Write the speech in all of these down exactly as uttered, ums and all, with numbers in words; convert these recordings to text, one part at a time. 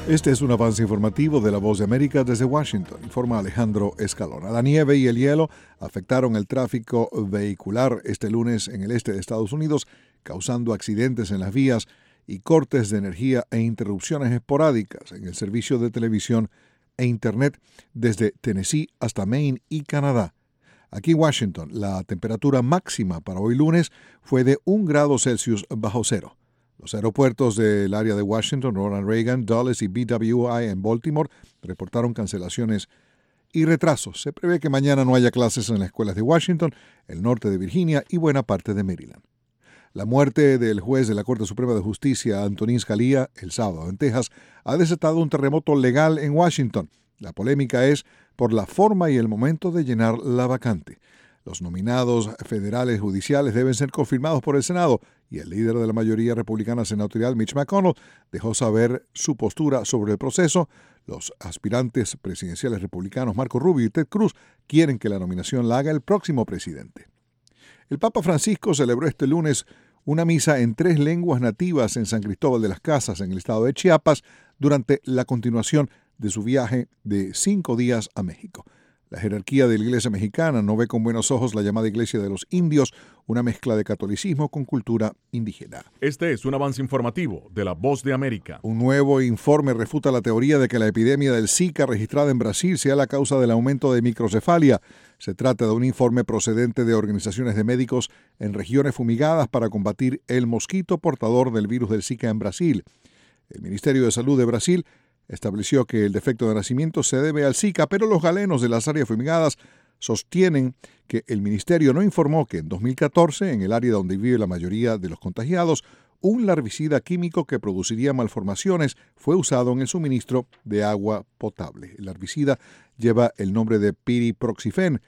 Este es un avance informativo de La Voz de América desde Washington, informa Alejandro Escalona. La nieve y el hielo afectaron el tráfico vehicular este lunes en el este de Estados Unidos, causando accidentes en las vías y cortes de energía e interrupciones esporádicas en el servicio de televisión e Internet desde Tennessee hasta Maine y Canadá. Aquí en Washington, la temperatura máxima para hoy lunes fue de un grado Celsius bajo cero. Los aeropuertos del área de Washington, Ronald Reagan, Dulles y B W I en Baltimore reportaron cancelaciones y retrasos. Se prevé que mañana no haya clases en las escuelas de Washington, el norte de Virginia y buena parte de Maryland. La muerte del juez de la Corte Suprema de Justicia, Antonin Scalia, el sábado en Texas, ha desatado un terremoto legal en Washington. La polémica es por la forma y el momento de llenar la vacante. Los nominados federales judiciales deben ser confirmados por el Senado y el líder de la mayoría republicana senatorial, Mitch McConnell, dejó saber su postura sobre el proceso. Los aspirantes presidenciales republicanos Marco Rubio y Ted Cruz quieren que la nominación la haga el próximo presidente. El Papa Francisco celebró este lunes una misa en tres lenguas nativas en San Cristóbal de las Casas, en el estado de Chiapas, durante la continuación de su viaje de cinco días a México. La jerarquía de la Iglesia mexicana no ve con buenos ojos la llamada Iglesia de los Indios, una mezcla de catolicismo con cultura indígena. Este es un avance informativo de La Voz de América. Un nuevo informe refuta la teoría de que la epidemia del Zika registrada en Brasil sea la causa del aumento de microcefalia. Se trata de un informe procedente de organizaciones de médicos en regiones fumigadas para combatir el mosquito portador del virus del Zika en Brasil. El Ministerio de Salud de Brasil estableció que el defecto de nacimiento se debe al Zika, pero los galenos de las áreas fumigadas sostienen que el ministerio no informó que en dos mil catorce, en el área donde vive la mayoría de los contagiados, un larvicida químico que produciría malformaciones fue usado en el suministro de agua potable. El larvicida lleva el nombre de piriproxifen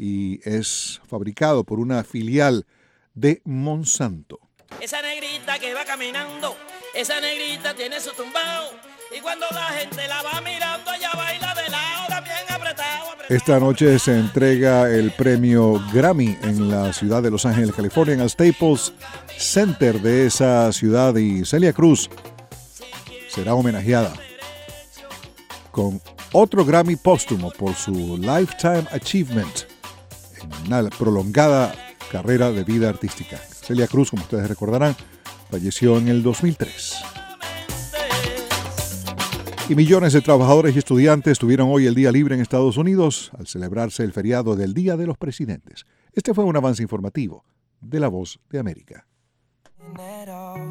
y es fabricado por una filial de Monsanto. Esa negrita que va caminando, esa negrita tiene su tumbao. Y cuando la gente la va mirando, ella baila de lado, también apretado, apretado. Esta noche se entrega el premio Grammy en la ciudad de Los Ángeles, California, en el Staples Center de esa ciudad. Y Celia Cruz será homenajeada con otro Grammy póstumo por su Lifetime Achievement en una prolongada carrera de vida artística. Celia Cruz, como ustedes recordarán, falleció en el dos mil tres. Y millones de trabajadores y estudiantes tuvieron hoy el día libre en Estados Unidos al celebrarse el feriado del Día de los Presidentes. Este fue un avance informativo de La Voz de América.